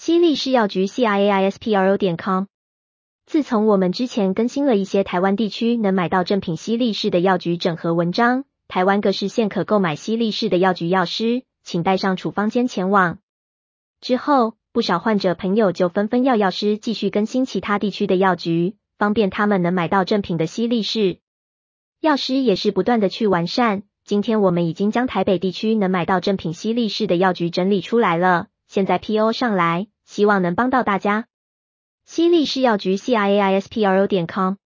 西力士药局 CIAISPRO.com。自从我们之前更新了一些台湾地区能买到正品西力士的药局整合文章，台湾各市县可购买西力士的药局药师，请带上处方笺前往。之后，不少患者朋友就纷纷要药师继续更新其他地区的药局，方便他们能买到正品的西力士。药师也是不断的去完善，今天我们已经将台北地区能买到正品西力士的药局整理出来了，现在 PO 上来，希望能帮到大家。西力士药局 CIAISPRO.com